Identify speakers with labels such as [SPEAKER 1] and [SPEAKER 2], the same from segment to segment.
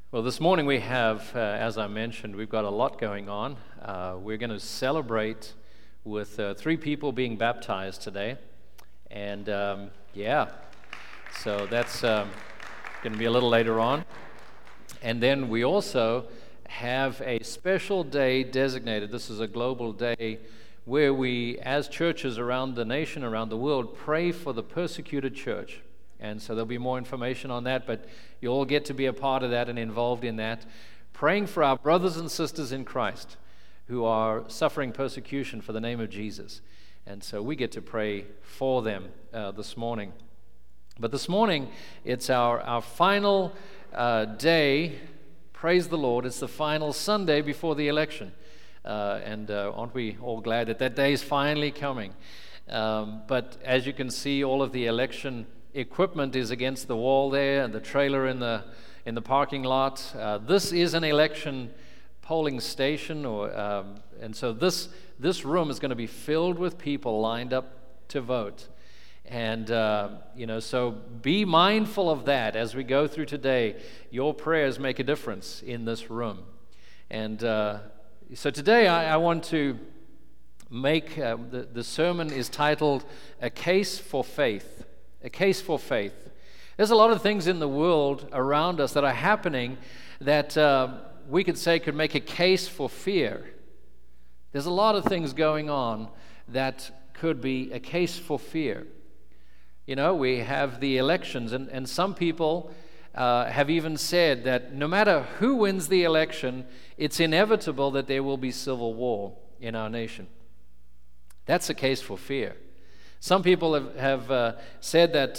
[SPEAKER 1] Well, this morning we have, as I mentioned, we've got a lot going on. We're going to celebrate with 3 people being baptized today. And so that's going to be a little later on. And then we also have a special day designated. This is a global day where we, as churches around the nation, around the world, pray for the persecuted church. And so there'll be more information on that, but you all get to be a part of that and involved in that, praying for our brothers and sisters in Christ who are suffering persecution for the name of Jesus. And so we get to pray for them this morning. But this morning, it's our final day. Praise the Lord. It's the final Sunday before the election. And aren't we all glad that that day is finally coming? But as you can see, all of the election equipment is against the wall there, and the trailer in the parking lot. This is an election polling station, and so this room is going to be filled with people lined up to vote. And so be mindful of that as we go through today. Your prayers make a difference in this room. And so today I want to make the sermon is titled "A Case for Faith." A case for faith. There's a lot of things in the world around us that are happening that we could say could make a case for fear. There's a lot of things going on that could be a case for fear. You know, we have the elections, and some people have even said that no matter who wins the election, it's inevitable that there will be civil war in our nation. That's a case for fear. Some people have said that,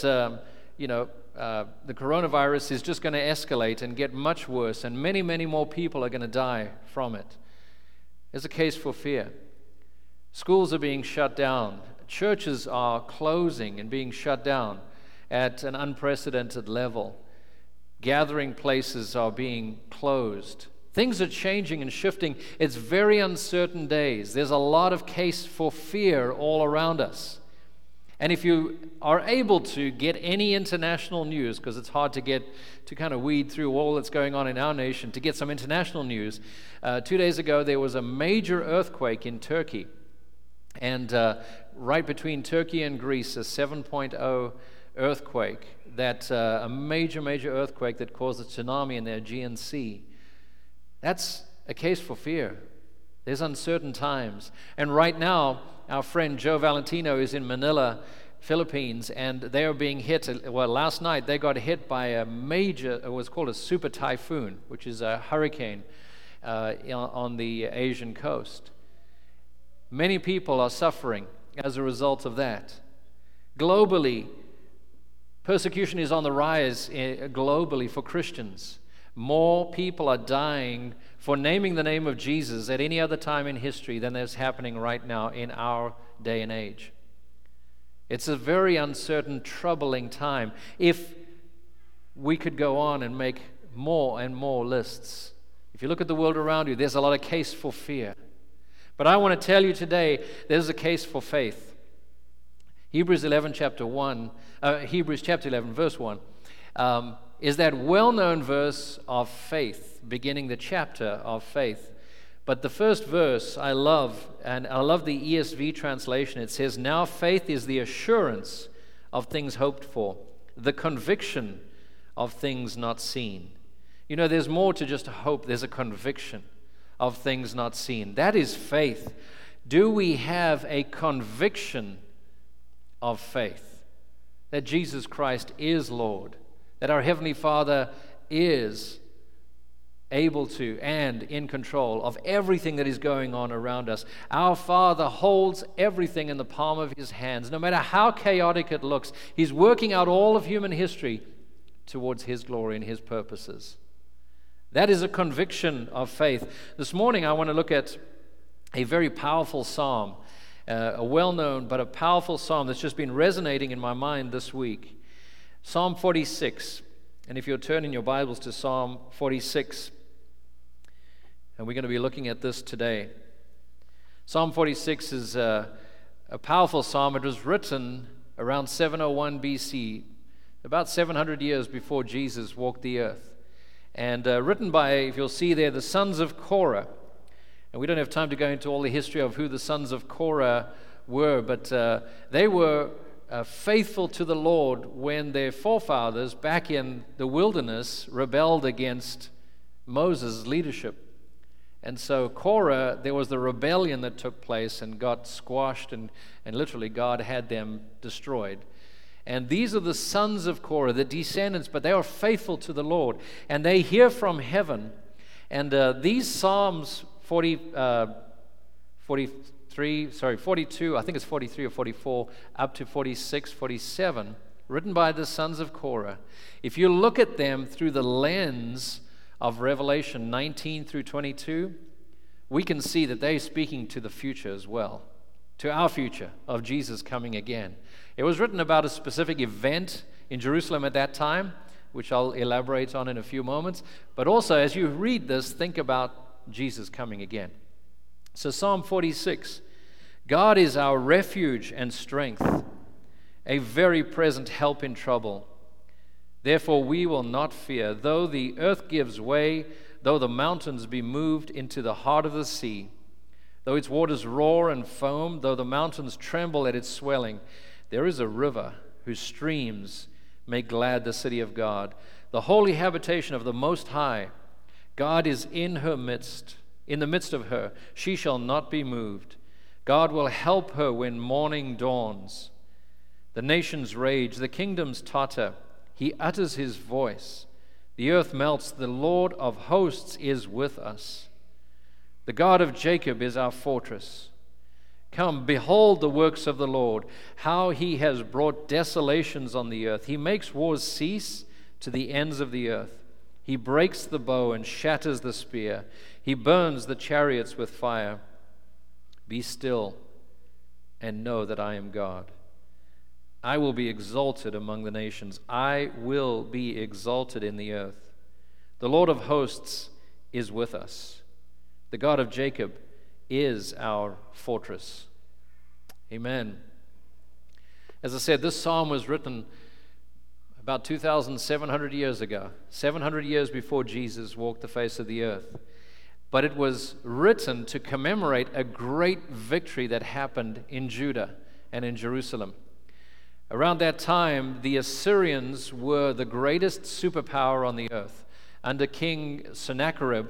[SPEAKER 1] the coronavirus is just going to escalate and get much worse, and many, many more people are going to die from it. There's a case for fear. Schools are being shut down. Churches are closing and being shut down at an unprecedented level. Gathering places are being closed. Things are changing and shifting. It's very uncertain days. There's a lot of case for fear all around us. And if you are able to get any international news, because it's hard to kind of weed through all that's going on in our nation, to get some international news, 2 days ago there was a major earthquake in Turkey. And right between Turkey and Greece, a 7.0 earthquake, a major earthquake that caused a tsunami in the Aegean Sea. That's a case for fear. There's uncertain times. And right now, our friend Joe Valentino is in Manila, Philippines, and they are being hit. Well, last night they got hit by a major, it was called a super typhoon, which is a hurricane on the Asian coast. Many people are suffering as a result of that. Globally, persecution is on the rise globally for Christians. More people are dying for naming the name of Jesus at any other time in history than is happening right now in our day and age. It's a very uncertain, troubling time. If we could go on and make more and more lists. If you look at the world around you, there's a lot of case for fear. But I want to tell you today, there's a case for faith. Hebrews chapter 11, verse 1. Is that well-known verse of faith, beginning the chapter of faith. But the first verse I love, and I love the ESV translation. It says, "Now faith is the assurance of things hoped for, the conviction of things not seen." You know, there's more to just hope. There's a conviction of things not seen. That is faith. Do we have a conviction of faith that Jesus Christ is Lord? That our Heavenly Father is able to and in control of everything that is going on around us. Our Father holds everything in the palm of His hands. No matter how chaotic it looks, He's working out all of human history towards His glory and His purposes. That is a conviction of faith. This morning I want to look at a very powerful psalm, a well-known but a powerful psalm that's just been resonating in my mind this week. Psalm 46, and if you'll turn in your Bibles to Psalm 46, and we're going to be looking at this today. Psalm 46 is a powerful psalm. It was written around 701 BC, about 700 years before Jesus walked the earth. and written by, if you'll see there, the sons of Korah. And we don't have time to go into all the history of who the sons of Korah were, but they were faithful to the Lord when their forefathers back in the wilderness rebelled against Moses' leadership. And so Korah, there was the rebellion that took place and got squashed, and literally God had them destroyed. And these are the sons of Korah, the descendants, but they are faithful to the Lord. And they hear from heaven. And these Psalms 42, I think it's 43 or 44, up to 46, 47, written by the sons of Korah. If you look at them through the lens of Revelation 19 through 22, we can see that they're speaking to the future as well, to our future of Jesus coming again. It was written about a specific event in Jerusalem at that time, which I'll elaborate on in a few moments. But also, as you read this, think about Jesus coming again. So Psalm 46, God is our refuge and strength, a very present help in trouble. Therefore we will not fear, though the earth gives way, though the mountains be moved into the heart of the sea, though its waters roar and foam, though the mountains tremble at its swelling. There is a river whose streams make glad the city of God, the holy habitation of the Most High. God is in her midst, in the midst of her. She shall not be moved. God will help her when morning dawns. The nations rage, the kingdoms totter. He utters his voice. The earth melts. The Lord of hosts is with us. The God of Jacob is our fortress. Come, behold the works of the Lord, how he has brought desolations on the earth. He makes wars cease to the ends of the earth. He breaks the bow and shatters the spear. He burns the chariots with fire. Be still and know that I am God. I will be exalted among the nations. I will be exalted in the earth. The Lord of hosts is with us. The God of Jacob is our fortress. Amen. As I said, this psalm was written about 2,700 years ago, 700 years before Jesus walked the face of the earth. But it was written to commemorate a great victory that happened in Judah and in Jerusalem. Around that time, the Assyrians were the greatest superpower on the earth. Under King Sennacherib,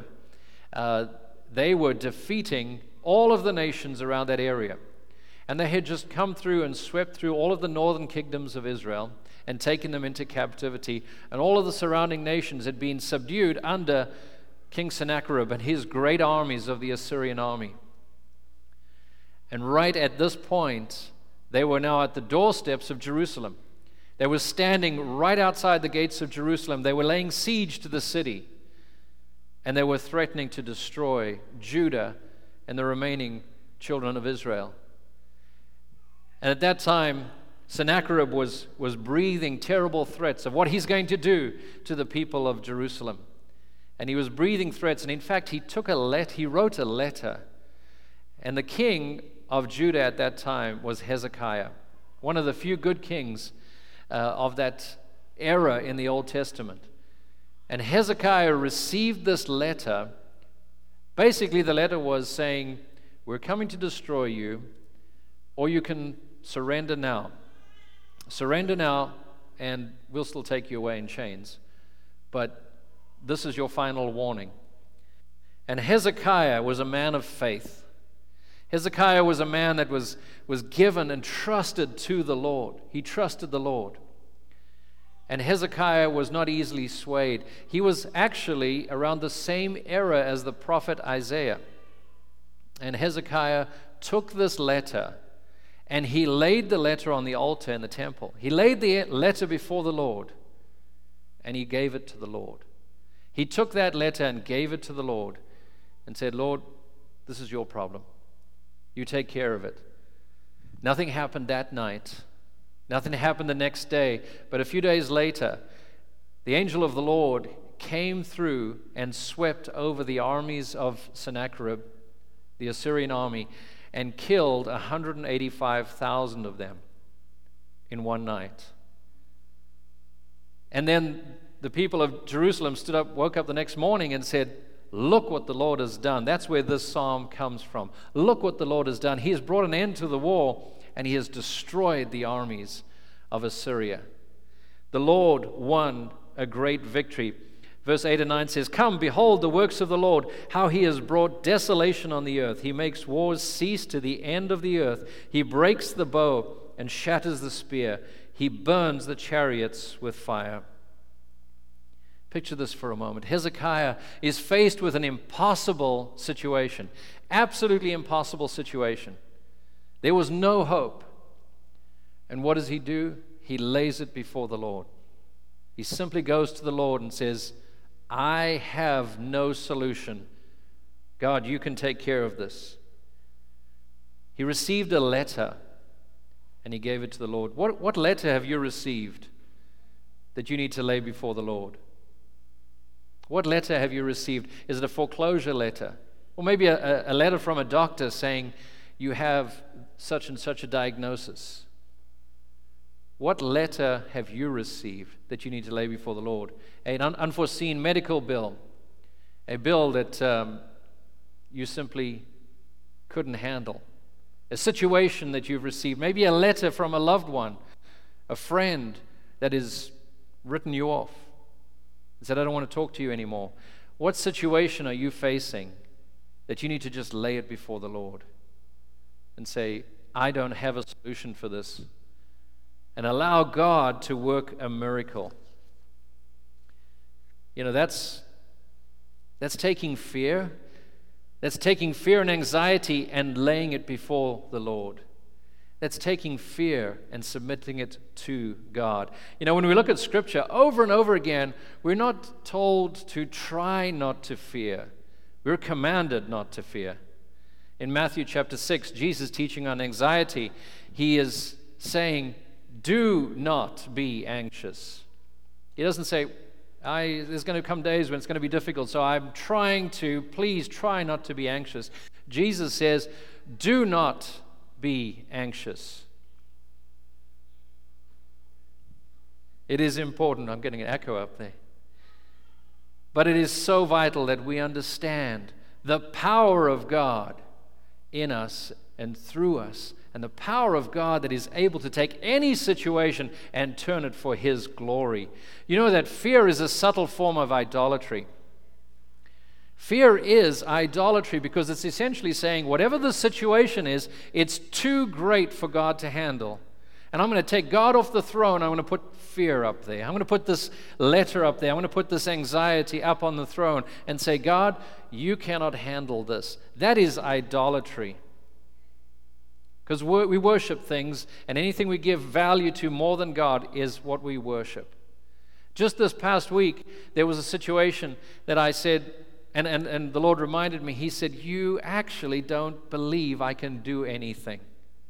[SPEAKER 1] they were defeating all of the nations around that area. And they had just come through and swept through all of the northern kingdoms of Israel and taken them into captivity. And all of the surrounding nations had been subdued under King Sennacherib and his great armies of the Assyrian army. And right at this point, they were now at the doorsteps of Jerusalem. They were standing right outside the gates of Jerusalem. They were laying siege to the city. And they were threatening to destroy Judah and the remaining children of Israel. And at that time, Sennacherib was breathing terrible threats of what he's going to do to the people of Jerusalem. And he was breathing threats. And in fact, he wrote a letter. And the king of Judah at that time was Hezekiah, one of the few good kings of that era in the Old Testament. And Hezekiah received this letter. Basically, the letter was saying, we're coming to destroy you, or you can surrender now. Surrender now, and we'll still take you away in chains. But this is your final warning. And Hezekiah was a man of faith. Hezekiah was a man that was given and trusted to the Lord. He trusted the Lord. And Hezekiah was not easily swayed. He was actually around the same era as the prophet Isaiah. And Hezekiah took this letter and he laid the letter on the altar in the temple. He laid the letter before the Lord and he gave it to the Lord. He took that letter and gave it to the Lord and said, Lord, this is your problem. You take care of it. Nothing happened that night. Nothing happened the next day. But a few days later, the angel of the Lord came through and swept over the armies of Sennacherib, the Assyrian army, and killed 185,000 of them in one night. And then the people of Jerusalem woke up the next morning and said, look what the Lord has done. That's where this psalm comes from. Look what the Lord has done. He has brought an end to the war, and he has destroyed the armies of Assyria. The Lord won a great victory. Verse 8 and 9 says, come, behold the works of the Lord, how he has brought desolation on the earth. He makes wars cease to the end of the earth. He breaks the bow and shatters the spear. He burns the chariots with fire. Picture this for a moment. Hezekiah is faced with an impossible situation, absolutely impossible situation. There was no hope. And what does he do? He lays it before the Lord. He simply goes to the Lord and says, I have no solution. God, you can take care of this. He received a letter and he gave it to the Lord. What letter have you received that you need to lay before the Lord? What letter have you received? Is it a foreclosure letter? Or maybe a letter from a doctor saying you have such and such a diagnosis? What letter have you received that you need to lay before the Lord? An unforeseen medical bill, a bill that you simply couldn't handle, a situation that you've received, maybe a letter from a loved one, a friend that has written you off and said, I don't want to talk to you anymore. What situation are you facing that you need to just lay it before the Lord and say, I don't have a solution for this, and allow God to work a miracle? You know, that's taking fear. That's taking fear and anxiety and laying it before the Lord. That's taking fear and submitting it to God. You know, when we look at Scripture over and over again, we're not told to try not to fear. We're commanded not to fear. In Matthew chapter 6, Jesus teaching on anxiety, he is saying, do not be anxious. He doesn't say, there's going to come days when it's going to be difficult, so I'm trying to, please try not to be anxious. Jesus says, do not be anxious. It is important. I'm getting an echo up there. But it is so vital that we understand the power of God in us and through us, and the power of God that is able to take any situation and turn it for His glory. You know that fear is a subtle form of idolatry. Fear is idolatry because it's essentially saying whatever the situation is, it's too great for God to handle. And I'm going to take God off the throne. I'm going to put fear up there. I'm going to put this letter up there. I'm going to put this anxiety up on the throne and say, God, you cannot handle this. That is idolatry. Because we worship things, and anything we give value to more than God is what we worship. Just this past week, there was a situation that I said, and the Lord reminded me, He said, you actually don't believe I can do anything.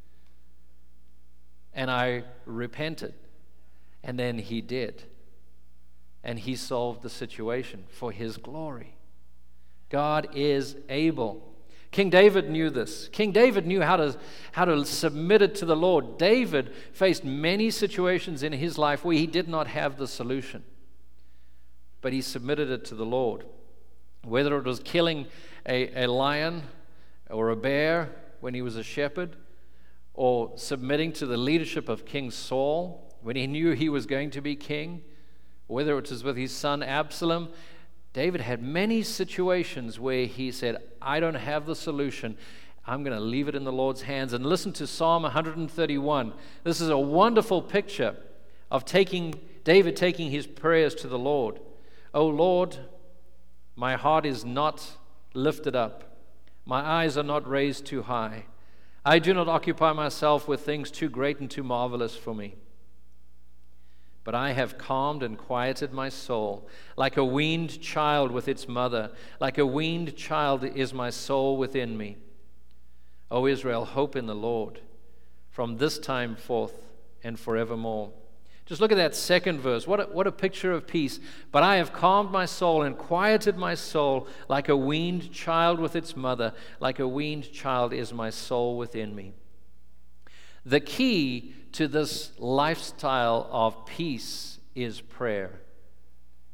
[SPEAKER 1] And I repented, and then He did. And He solved the situation for His glory. God is able. King David knew this. King David knew how to submit it to the Lord. David faced many situations in his life where he did not have the solution, but he submitted it to the Lord. Whether it was killing a lion or a bear when he was a shepherd, or submitting to the leadership of King Saul when he knew he was going to be king, whether it was with his son Absalom, David had many situations where he said, I don't have the solution. I'm going to leave it in the Lord's hands. And listen to Psalm 131. This is a wonderful picture of David taking his prayers to the Lord. O Lord, my heart is not lifted up. My eyes are not raised too high. I do not occupy myself with things too great and too marvelous for me. But I have calmed and quieted my soul, like a weaned child with its mother. Like a weaned child is my soul within me. O Israel, hope in the Lord, from this time forth and forevermore. Just look at that second verse. What a picture of peace. But I have calmed my soul and quieted my soul, like a weaned child with its mother. Like a weaned child is my soul within me. The key to this lifestyle of peace is prayer.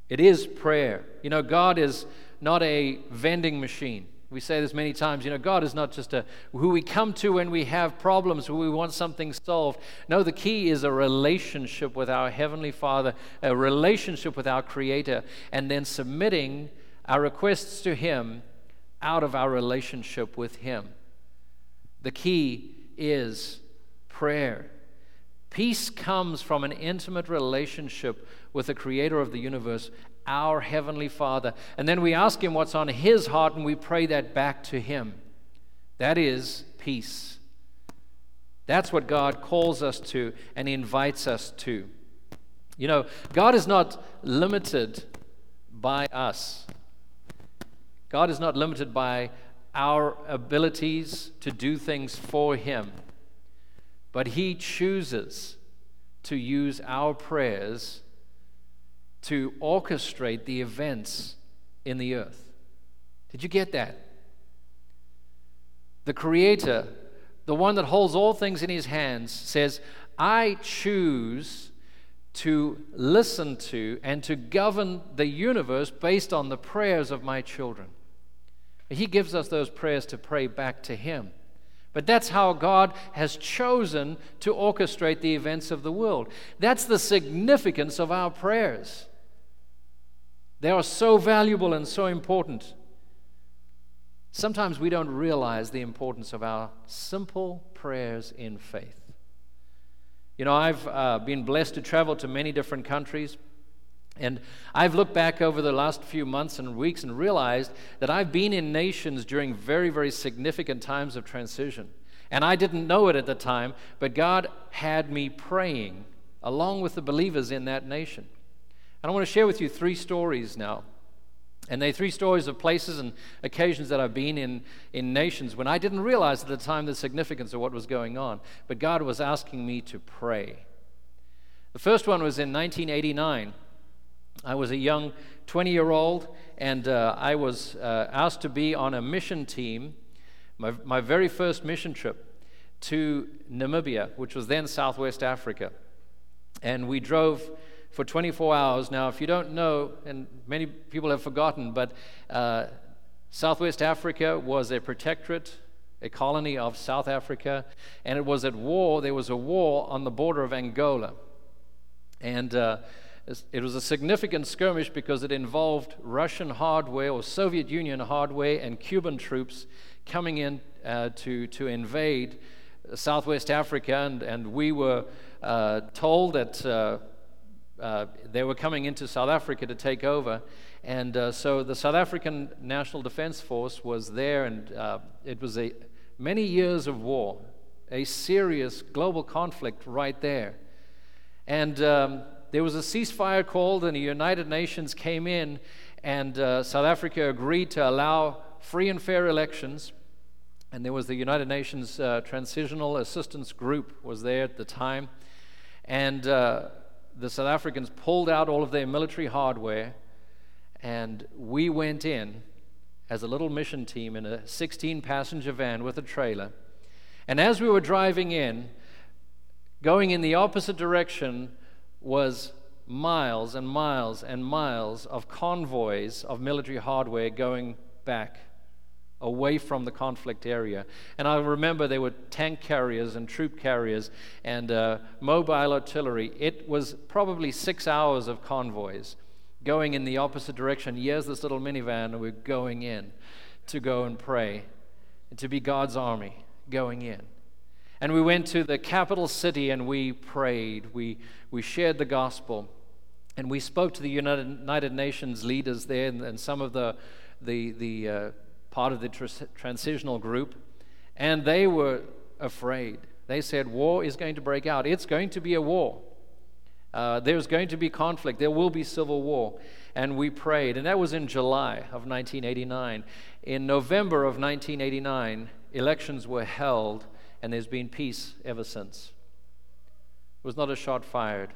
[SPEAKER 1] It is prayer. God is not a vending machine. We say this many times. God is not just who we come to when we have problems, who we want something solved. No, the key is a relationship with our Heavenly Father, a relationship with our Creator, and then submitting our requests to Him out of our relationship with Him. The key is prayer. Peace comes from an intimate relationship with the Creator of the universe, our Heavenly Father. And then we ask Him what's on His heart, and we pray that back to Him. That is peace. That's what God calls us to and invites us to. God is not limited by us. God is not limited by our abilities to do things for Him. But He chooses to use our prayers to orchestrate the events in the earth. Did you get that? The Creator, the one that holds all things in His hands, says, I choose to listen to and to govern the universe based on the prayers of my children. He gives us those prayers to pray back to Him. But that's how God has chosen to orchestrate the events of the world. That's the significance of our prayers. They are so valuable and so important. Sometimes we don't realize the importance of our simple prayers in faith. I've been blessed to travel to many different countries, and I've looked back over the last few months and weeks and realized that I've been in nations during very, very significant times of transition. And I didn't know it at the time, but God had me praying along with the believers in that nation. And I want to share with you 3 stories now. And they're 3 stories of places and occasions that I've been in nations when I didn't realize at the time the significance of what was going on. But God was asking me to pray. The first one was in 1989. I was a young 20-year-old, and I was asked to be on a mission team, my very first mission trip to Namibia, which was then Southwest Africa. And we drove for 24 hours. Now, if you don't know, and many people have forgotten, but Southwest Africa was a protectorate, a colony of South Africa, and it was at war. There was a war on the border of Angola. And it was a significant skirmish because it involved Russian hardware or Soviet Union hardware and Cuban troops coming in to invade Southwest Africa, and we were told that they were coming into South Africa to take over. And so the South African National Defense Force was there, and it was many years of war, a serious global conflict right there. And there was a ceasefire called, and the United Nations came in, and South Africa agreed to allow free and fair elections. And there was the United Nations Transitional Assistance Group was there at the time. And the South Africans pulled out all of their military hardware, and we went in as a little mission team in a 16-passenger van with a trailer. And as we were driving in, going in the opposite direction was miles and miles and miles of convoys of military hardware going back away from the conflict area. And I remember there were tank carriers and troop carriers and mobile artillery. It was probably 6 hours of convoys going in the opposite direction. Here's this little minivan, and we're going in to go and pray, and to be God's army going in. And we went to the capital city and we prayed. We shared the gospel, and we spoke to the United Nations leaders there and some of the part of the transitional group, and they were afraid. They said, war is going to break out. It's going to be a war. There's going to be conflict. There will be civil war. And we prayed, and that was in July of 1989. In November of 1989, elections were held, and there's been peace ever since. It was not a shot fired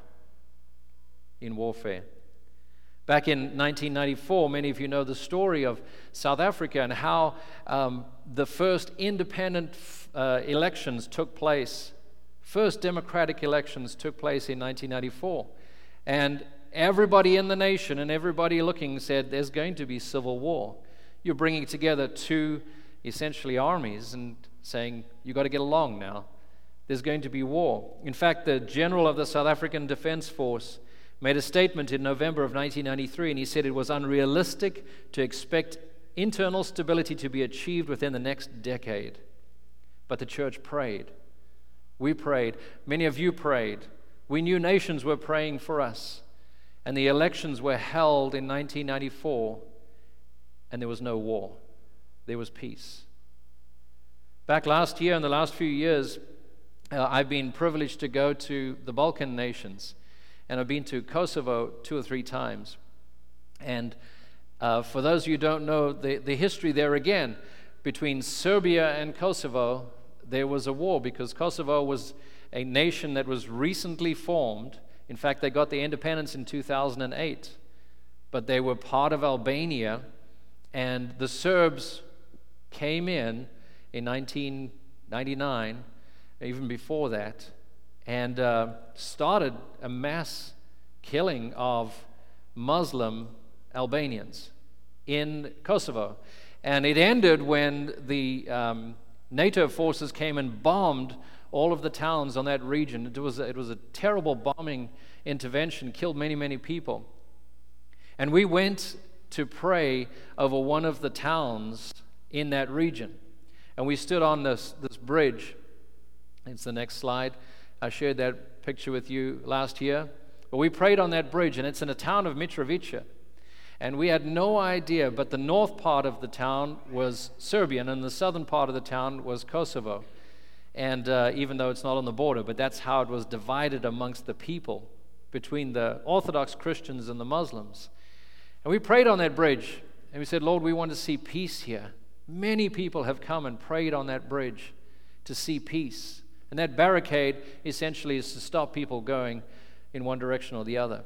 [SPEAKER 1] in warfare. Back in 1994, many of you know the story of South Africa and how the first independent elections took place. First democratic elections took place in 1994. And everybody in the nation and everybody looking said, there's going to be civil war. You're bringing together two essentially armies and saying, you've got to get along now. There's going to be war. In fact, the general of the South African Defense Force made a statement in November of 1993, and he said it was unrealistic to expect internal stability to be achieved within the next decade. But the church prayed. We prayed. Many of you prayed. We knew nations were praying for us. And the elections were held in 1994, and there was no war. There was peace. Back last year, in the last few years, I've been privileged to go to the Balkan nations, and I've been to Kosovo 2 or 3 times. And for those of you who don't know the history there again, between Serbia and Kosovo, there was a war because Kosovo was a nation that was recently formed. In fact, they got their independence in 2008, but they were part of Albania, and the Serbs came in 1999, even before that, and started a mass killing of Muslim Albanians in Kosovo. And it ended when the NATO forces came and bombed all of the towns on that region. It was a terrible bombing intervention, killed many, many people. And we went to pray over one of the towns in that region. And we stood on this bridge. It's the next slide. I shared that picture with you last year. But we prayed on that bridge, and it's in a town of Mitrovica. And we had no idea, but the north part of the town was Serbian, and the southern part of the town was Kosovo. And even though it's not on the border, but that's how it was divided amongst the people, between the Orthodox Christians and the Muslims. And we prayed on that bridge, and we said, Lord, we want to see peace here. Many people have come and prayed on that bridge to see peace. And that barricade essentially is to stop people going in one direction or the other.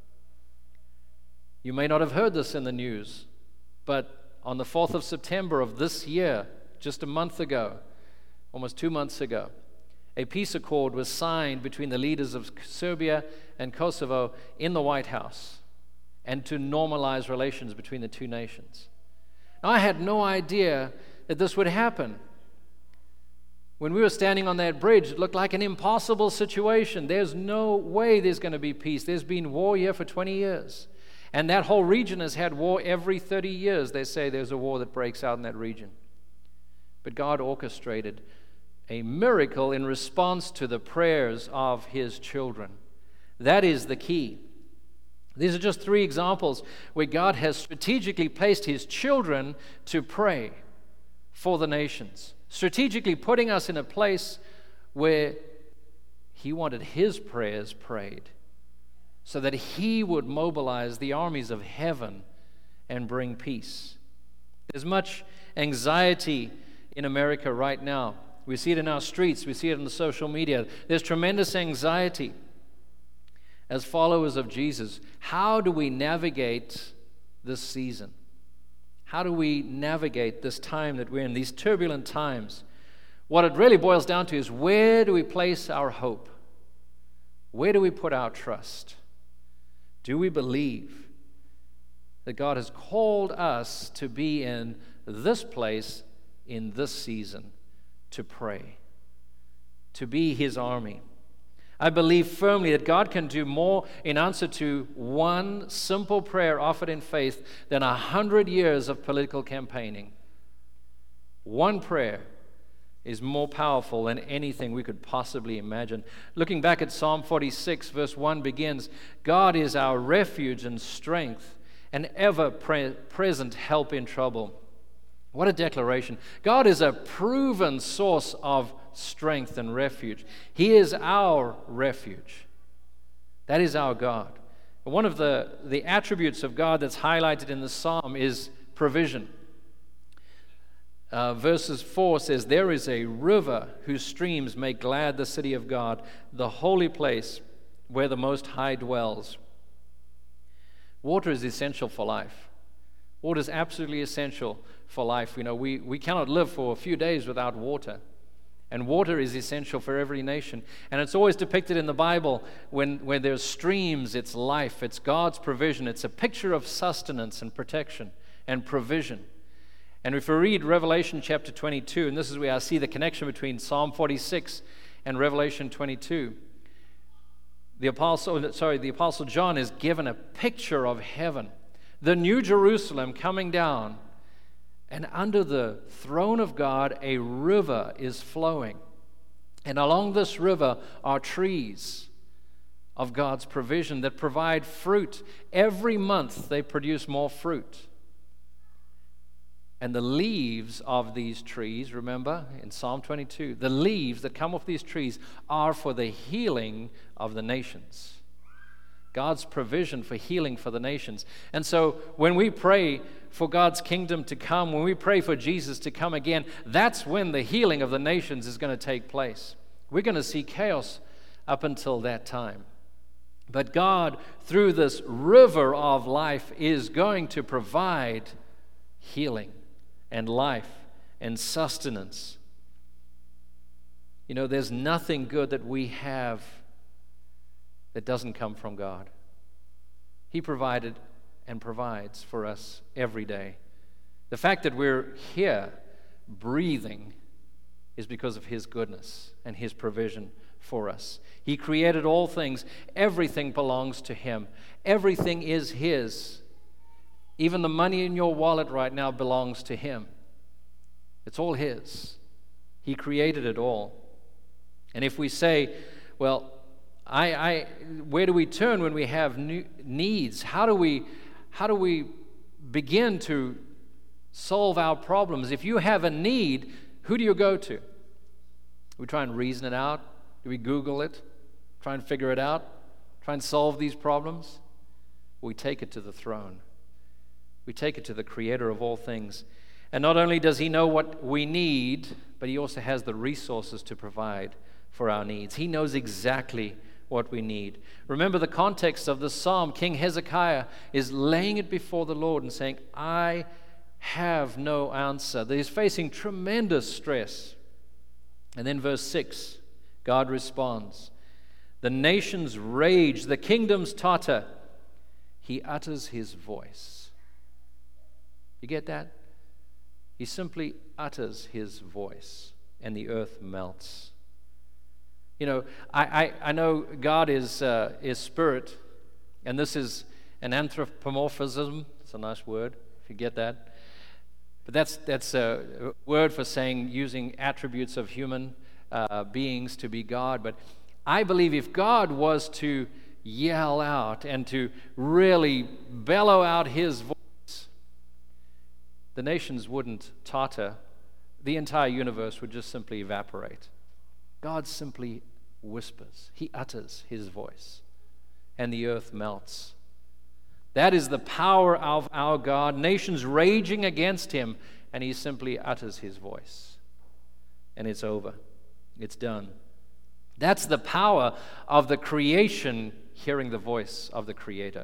[SPEAKER 1] You may not have heard this in the news, but on the 4th of September of this year, just a month ago, almost 2 months ago, a peace accord was signed between the leaders of Serbia and Kosovo in the White House, and to normalize relations between the two nations. Now, I had no idea that this would happen. When we were standing on that bridge, it looked like an impossible situation. There's no way there's going to be peace. There's been war here for 20 years. And that whole region has had war every 30 years. They say there's a war that breaks out in that region. But God orchestrated a miracle in response to the prayers of His children. That is the key. These are just 3 examples where God has strategically placed His children to pray for the nations, strategically putting us in a place where He wanted His prayers prayed so that He would mobilize the armies of heaven and bring peace. There's much anxiety in America right now. We see it in our streets. We see it in the social media. There's tremendous anxiety. As followers of Jesus, how do we navigate this season? How do we navigate this time that we're in, these turbulent times? What it really boils down to is, where do we place our hope? Where do we put our trust? Do we believe that God has called us to be in this place in this season, to pray, to be His army? I believe firmly that God can do more in answer to one simple prayer offered in faith than 100 years of political campaigning. One prayer is more powerful than anything we could possibly imagine. Looking back at Psalm 46, verse 1 begins, God is our refuge and strength, an ever-present help in trouble. What a declaration. God is a proven source of strength and refuge. He is our refuge. That is our God. One of the attributes of God that's highlighted in the psalm is provision. Verses 4 says, there is a river whose streams make glad the city of God, the holy place where the Most High dwells. Water is essential for life. Water is absolutely essential for life. You know, we cannot live for a few days without water. And water is essential for every nation. And it's always depicted in the Bible when there's streams, it's life, it's God's provision. It's a picture of sustenance and protection and provision. And if we read Revelation chapter 22, and this is where I see the connection between Psalm 46 and Revelation 22, the Apostle John is given a picture of heaven, the New Jerusalem coming down, and under the throne of God a river is flowing. And along this river are trees of God's provision that provide fruit. Every month they produce more fruit. And the leaves of these trees, remember in Psalm 22, the leaves that come off these trees are for the healing of the nations. God's provision for healing for the nations. And so when we pray for God's kingdom to come, when we pray for Jesus to come again, that's when the healing of the nations is going to take place. We're going to see chaos up until that time. But God, through this river of life, is going to provide healing and life and sustenance. You know, there's nothing good that we have that doesn't come from God. He provided and provides for us every day. The fact that we're here breathing is because of His goodness and His provision for us. He created all things. Everything belongs to Him. Everything is His. Even the money in your wallet right now belongs to Him. It's all His. He created it all. And if we say, well, where do we turn when we have needs? How do we begin to solve our problems? If you have a need, who do you go to? We try and reason it out. Do we Google it? Try and figure it out? Try and solve these problems? We take it to the throne. We take it to the Creator of all things. And not only does He know what we need, but He also has the resources to provide for our needs. He knows exactly what we need. Remember the context of the psalm. King Hezekiah is laying it before the Lord and saying, I have no answer. He's facing tremendous stress. And then verse 6, God responds, the nations rage, the kingdoms totter. He utters His voice. You get that? He simply utters His voice, and the earth melts. You know, I know God is spirit, and this is an anthropomorphism. It's a nice word, if you get that. But that's a word for saying using attributes of human beings to be God. But I believe if God was to yell out and to really bellow out His voice, the nations wouldn't totter. The entire universe would just simply evaporate. God simply whispers. He utters His voice, and the earth melts. That is the power of our God. Nations raging against Him, and He simply utters His voice. And it's over. It's done. That's the power of the creation hearing the voice of the Creator.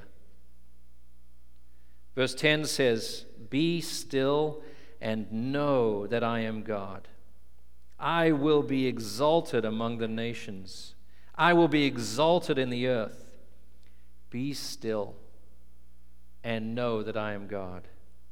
[SPEAKER 1] Verse 10 says, be still and know that I am God. I will be exalted among the nations. I will be exalted in the earth. Be still and know that I am God.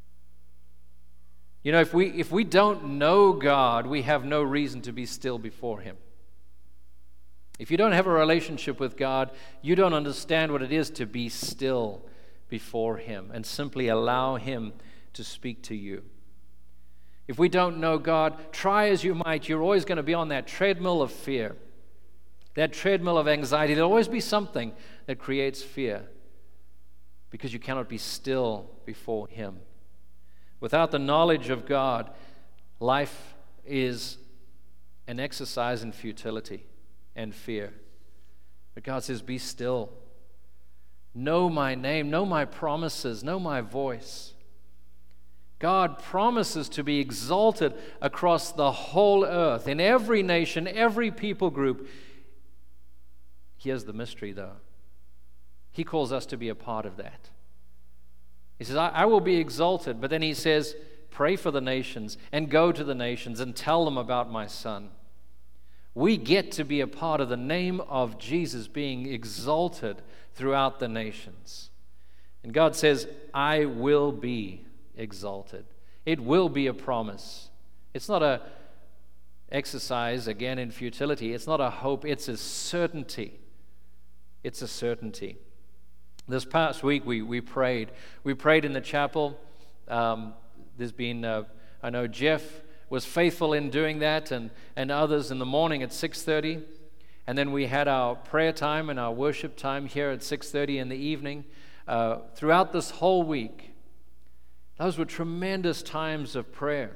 [SPEAKER 1] You know, if we don't know God, we have no reason to be still before Him. If you don't have a relationship with God, you don't understand what it is to be still before Him and simply allow Him to speak to you. If we don't know God, try as you might, you're always going to be on that treadmill of fear, that treadmill of anxiety. There'll always be something that creates fear because you cannot be still before Him. Without the knowledge of God, life is an exercise in futility and fear. But God says, be still. Know my name, know my promises, know my voice. God promises to be exalted across the whole earth, in every nation, every people group. Here's the mystery, though. He calls us to be a part of that. He says, I will be exalted, but then He says, pray for the nations and go to the nations and tell them about my Son. We get to be a part of the name of Jesus being exalted throughout the nations. And God says, I will be exalted. It will be a promise. It's not a exercise, again, in futility. It's not a hope. It's a certainty. It's a certainty. This past week, we prayed. We prayed in the chapel. There's been, I know Jeff was faithful in doing that, and others in the morning at 6:30. And then we had our prayer time and our worship time here at 6:30 in the evening. Throughout this whole week, those were tremendous times of prayer.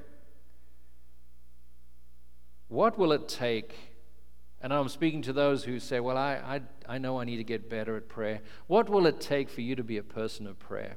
[SPEAKER 1] What will it take? And I'm speaking to those who say, well, I know I need to get better at prayer. What will it take for you to be a person of prayer?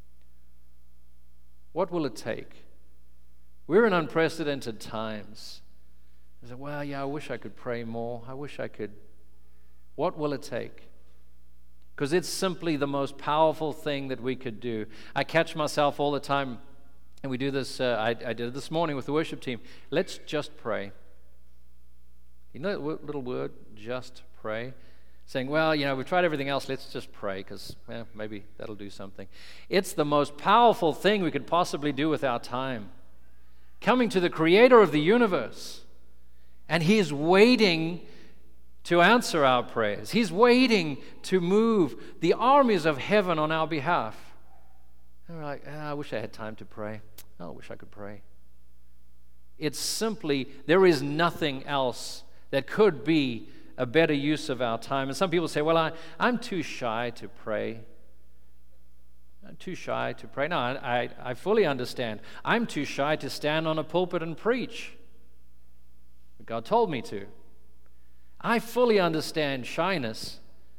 [SPEAKER 1] What will it take? We're in unprecedented times. I say, well, yeah, I wish I could pray more. I wish I could. What will it take? Because it's simply the most powerful thing that we could do. I catch myself all the time, and we do this, I did it this morning with the worship team. Let's just pray. You know that little word, just pray? Saying, well, we've tried everything else, let's just pray, because maybe that'll do something. It's the most powerful thing we could possibly do with our time. Coming to the Creator of the universe, and He's waiting to answer our prayers. He's waiting to move the armies of heaven on our behalf. And we're like, I wish I had time to pray. Oh, I wish I could pray. It's simply, there is nothing else that could be a better use of our time. And some people say, well, I'm too shy to pray. I'm too shy to pray. No, I fully understand. I'm too shy to stand on a pulpit and preach. But God told me to. I fully understand shyness.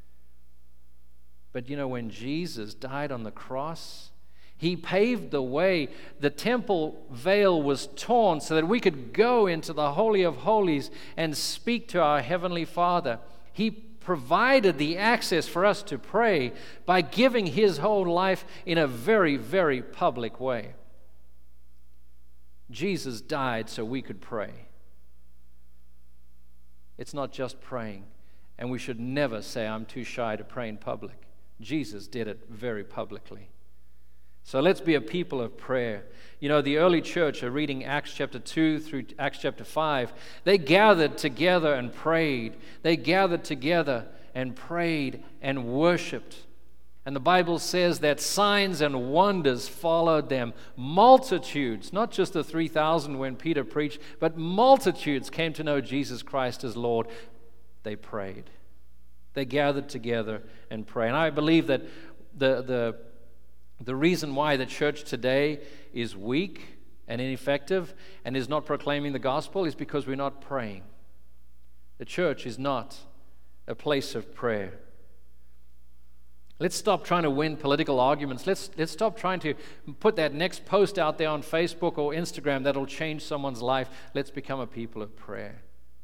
[SPEAKER 1] But when Jesus died on the cross, He paved the way. The temple veil was torn so that we could go into the Holy of Holies and speak to our Heavenly Father. He provided the access for us to pray by giving His whole life in a very, very public way. Jesus died so we could pray. It's not just praying, and we should never say, I'm too shy to pray in public. Jesus did it very publicly. So let's be a people of prayer. The early church are reading Acts chapter 2 through Acts chapter 5. They gathered together and prayed. They gathered together and prayed and worshiped. And the Bible says that signs and wonders followed them. Multitudes, not just the 3,000 when Peter preached, but multitudes came to know Jesus Christ as Lord. They prayed. They gathered together and prayed. And I believe that the reason why the church today is weak and ineffective and is not proclaiming the gospel is because we're not praying. The church is not a place of prayer. Let's stop trying to win political arguments. Let's stop trying to put that next post out there on Facebook or Instagram that'll change someone's life. Let's become a people of prayer.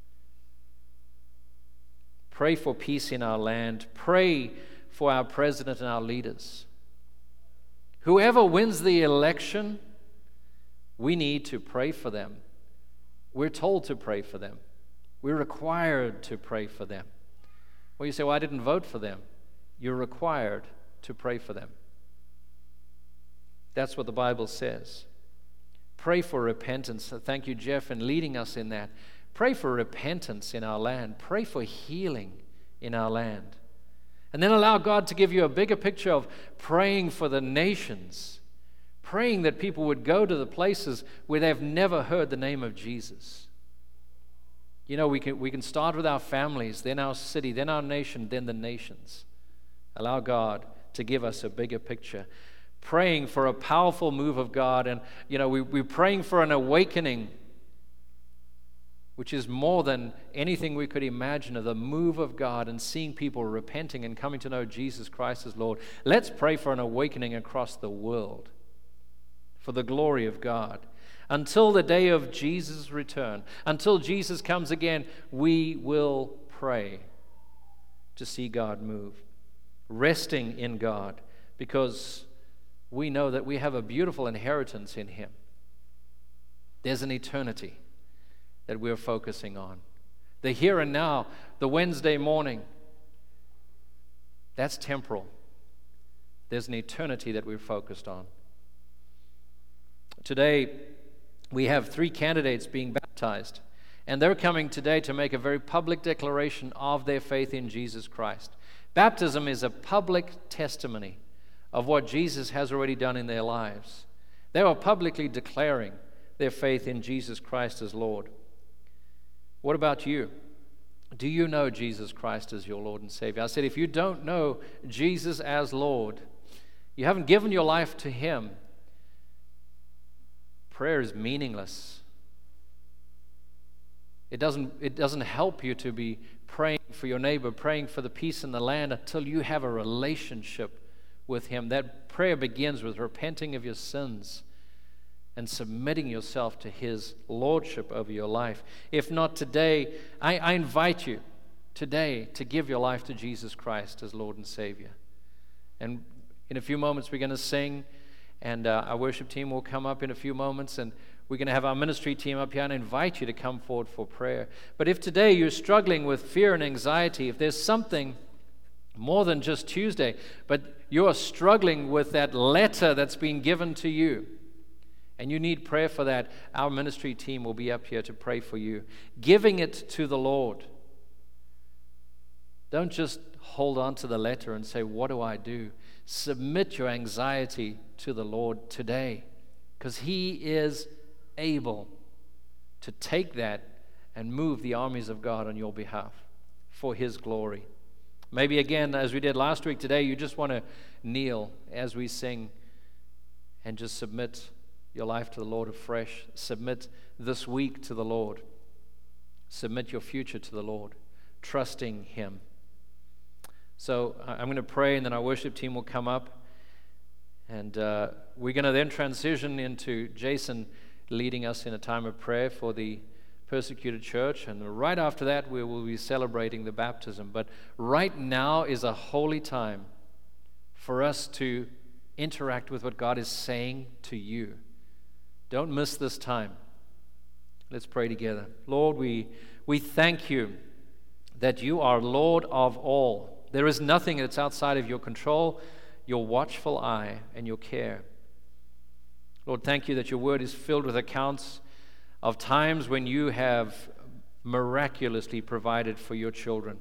[SPEAKER 1] Pray for peace in our land. Pray for our president and our leaders. Whoever wins the election, we need to pray for them. We're told to pray for them. We're required to pray for them. Well, you say, well, I didn't vote for them. You're required to pray for them. That's what the Bible says. Pray for repentance. Thank you, Jeff, in leading us in that. Pray for repentance in our land. Pray for healing in our land. And then allow God to give you a bigger picture of praying for the nations, praying that people would go to the places where they've never heard the name of Jesus. We can start with our families, then our city, then our nation, then the nations. Allow God to give us a bigger picture. Praying for a powerful move of God. And, we're praying for an awakening, which is more than anything we could imagine, of the move of God and seeing people repenting and coming to know Jesus Christ as Lord. Let's pray for an awakening across the world for the glory of God. Until the day of Jesus' return, until Jesus comes again, we will pray to see God move. Resting in God, because we know that we have a beautiful inheritance in Him. There's an eternity that we're focusing on. The here and now, the Wednesday morning, that's temporal. There's an eternity that we're focused on. Today, we have 3 candidates being baptized, and they're coming today to make a very public declaration of their faith in Jesus Christ. Baptism is a public testimony of what Jesus has already done in their lives. They are publicly declaring their faith in Jesus Christ as Lord. What about you? Do you know Jesus Christ as your Lord and Savior? I said, if you don't know Jesus as Lord, you haven't given your life to Him, prayer is meaningless. It doesn't help you to be praying for your neighbor, praying for the peace in the land until you have a relationship with Him. That prayer begins with repenting of your sins and submitting yourself to His lordship over your life. If not today, I invite you today to give your life to Jesus Christ as Lord and Savior. And in a few moments we're going to sing, and our worship team will come up in a few moments, and we're going to have our ministry team up here and invite you to come forward for prayer. But if today you're struggling with fear and anxiety, if there's something more than just Tuesday, but you're struggling with that letter that's been given to you, and you need prayer for that, our ministry team will be up here to pray for you. Giving it to the Lord. Don't just hold on to the letter and say, what do I do? Submit your anxiety to the Lord today, because He is able to take that and move the armies of God on your behalf for His glory. Maybe again, as we did last week, today you just want to kneel as we sing and just submit your life to the Lord afresh. Submit this week to the Lord. Submit your future to the Lord, trusting Him. So I'm going to pray, and then our worship team will come up, and we're going to then transition into Jason leading us in a time of prayer for the persecuted church, and right after that we will be celebrating the baptism. But right now is a holy time for us to interact with what God is saying to you. Don't miss this time. Let's pray together. Lord, we thank You that You are Lord of all. There is nothing that's outside of Your control, Your watchful eye, and Your care. Lord, thank You that Your word is filled with accounts of times when You have miraculously provided for Your children.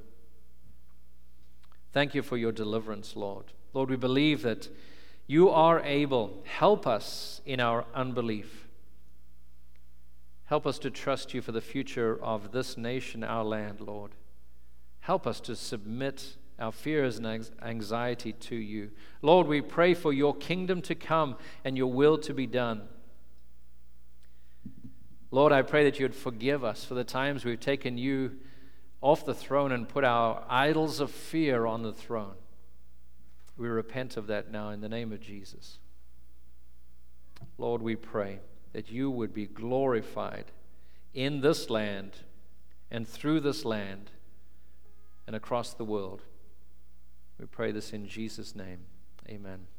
[SPEAKER 1] Thank You for Your deliverance, Lord. Lord, we believe that You are able. Help us in our unbelief. Help us to trust You for the future of this nation, our land, Lord. Help us to submit our fears and anxiety to You. Lord, we pray for Your kingdom to come and Your will to be done. Lord, I pray that You would forgive us for the times we've taken You off the throne and put our idols of fear on the throne. We repent of that now in the name of Jesus. Lord, we pray that You would be glorified in this land and through this land and across the world. We pray this in Jesus' name. Amen.